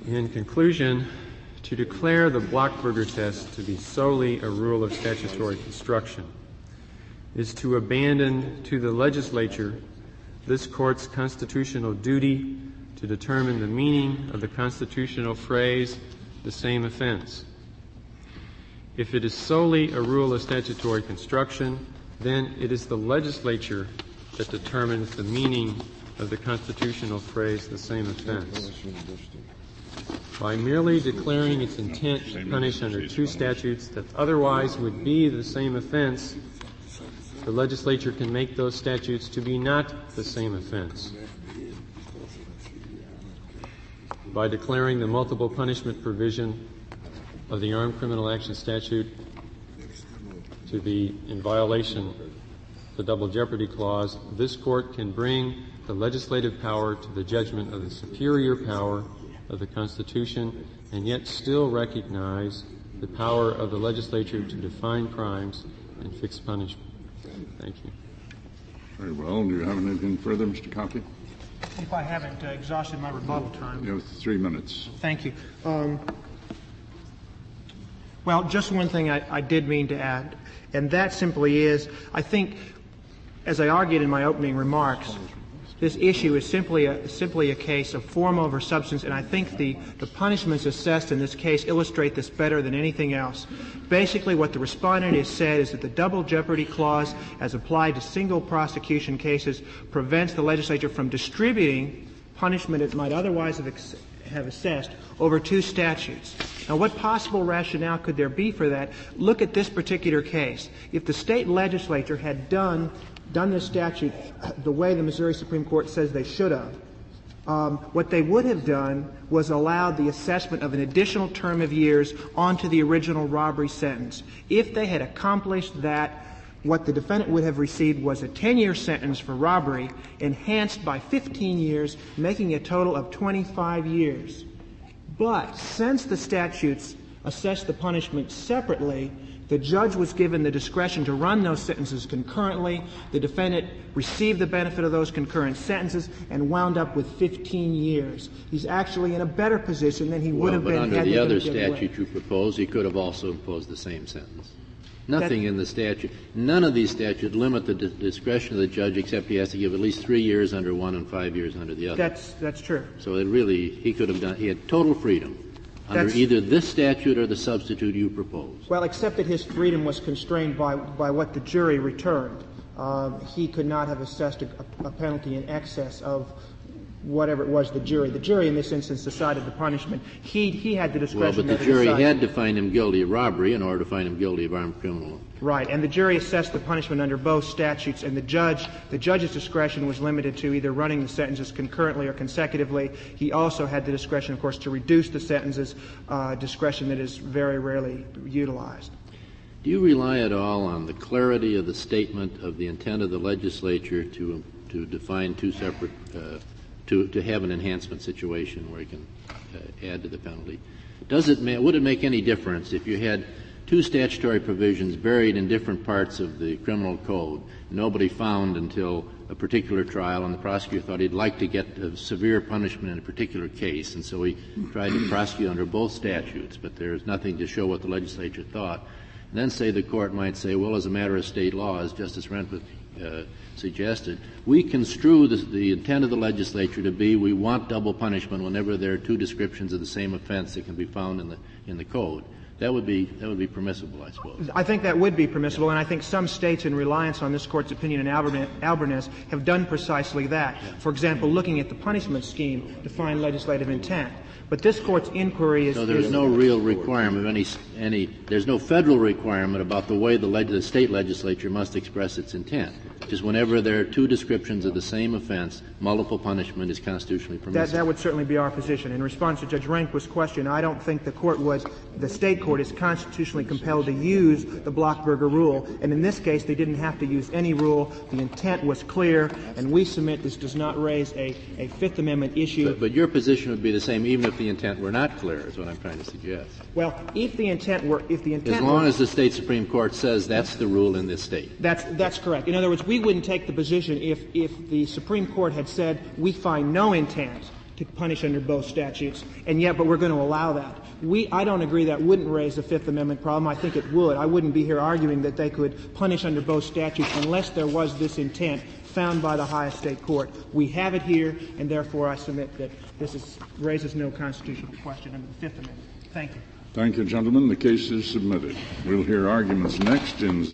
In conclusion, to declare the Blockberger test to be solely a rule of statutory construction is to abandon to the legislature this Court's constitutional duty to determine the meaning of the constitutional phrase, the same offense. If it is solely a rule of statutory construction, then it is the legislature that determines the meaning of the constitutional phrase, the same offense. By merely declaring its intent to punish under two statutes that otherwise would be the same offense, the legislature can make those statutes to be not the same offense. By declaring the multiple punishment provision of the Armed Criminal Action Statute to be in violation of the Double Jeopardy Clause, this Court can bring the legislative power to the judgment of the superior power of the Constitution and yet still recognize the power of the legislature to define crimes and fix punishment. Thank you. Very well. Do you have anything further, Mr. Coffey? If I haven't exhausted my rebuttal time. You have 3 minutes. Thank you. Well, just one thing I did mean to add, and that simply is, I think, as I argued in my opening remarks, this issue is simply a case of form over substance, and I think the punishments assessed in this case illustrate this better than anything else. Basically, what the respondent has said is that the Double Jeopardy Clause, as applied to single prosecution cases, prevents the legislature from distributing punishment it might otherwise have assessed over two statutes. Now, what possible rationale could there be for that? Look at this particular case. If the state legislature had done this statute the way the Missouri Supreme Court says they should have, what they would have done was allowed the assessment of an additional term of years onto the original robbery sentence. If they had accomplished that, what the defendant would have received was a 10-year sentence for robbery enhanced by 15 years, making a total of 25 years. But since the statutes assess the punishment separately, the judge was given the discretion to run those sentences concurrently. The defendant received the benefit of those concurrent sentences and wound up with 15 years. He's actually in a better position than he would have been under had the he other been given statute you propose, he could have also imposed the same sentence. Nothing in the statute. None of these statutes limit the discretion of the judge, except he has to give at least 3 years under one and 5 years under the other. That's true. So he could have he had total freedom under either this statute or the substitute you propose. Well, except that his freedom was constrained by what the jury returned. He could not have assessed a penalty in excess of whatever it was the jury. The jury in this instance decided the punishment. He had the discretion. Well, but the jury had to find him guilty of robbery in order to find him guilty of armed criminal. Right, and the jury assessed the punishment under both statutes, and the judge's discretion was limited to either running the sentences concurrently or consecutively. He also had the discretion, of course, to reduce the sentences, discretion that is very rarely utilized. Do you rely at all on the clarity of the statement of the intent of the legislature to define two separate to have an enhancement situation where you can add to the penalty? Would it make any difference if you had two statutory provisions buried in different parts of the criminal code, nobody found until a particular trial, and the prosecutor thought he'd like to get a severe punishment in a particular case, and so he tried to prosecute under both statutes, but there's nothing to show what the legislature thought? And then say the court might say, well, as a matter of state law, as Justice Renfrew suggested, we construe the intent of the legislature to be we want double punishment whenever there are two descriptions of the same offense that can be found in the code. That would be permissible, I suppose. I think that would be permissible, and I think some states, in reliance on this Court's opinion in Albernaz, have done precisely that. For example, looking at the punishment scheme to find legislative intent. But this Court's inquiry is... So there's no real requirement of there's no federal requirement about the way the state legislature must express its intent. Just whenever there are two descriptions of the same offense, multiple punishment is constitutionally permissible. That would certainly be our position. In response to Judge Rehnquist's question, I don't think the state court is constitutionally compelled to use the Blockberger rule. And in this case, they didn't have to use any rule. The intent was clear, and we submit this does not raise a Fifth Amendment issue. But your position would be the same even if the intent were not clear, is what I'm trying to suggest. Well, if the intent as long as the state Supreme Court says that's the rule in this state. That's correct. In other words, we wouldn't take the position if the Supreme Court had said we find no intent to punish under both statutes, but we're going to allow that. I don't agree that wouldn't raise the Fifth Amendment problem. I think it would. I wouldn't be here arguing that they could punish under both statutes unless there was this intent found by the highest state court. We have it here, and therefore I submit that this raises no constitutional question under the Fifth Amendment. Thank you. Thank you, gentlemen. The case is submitted. We'll hear arguments next in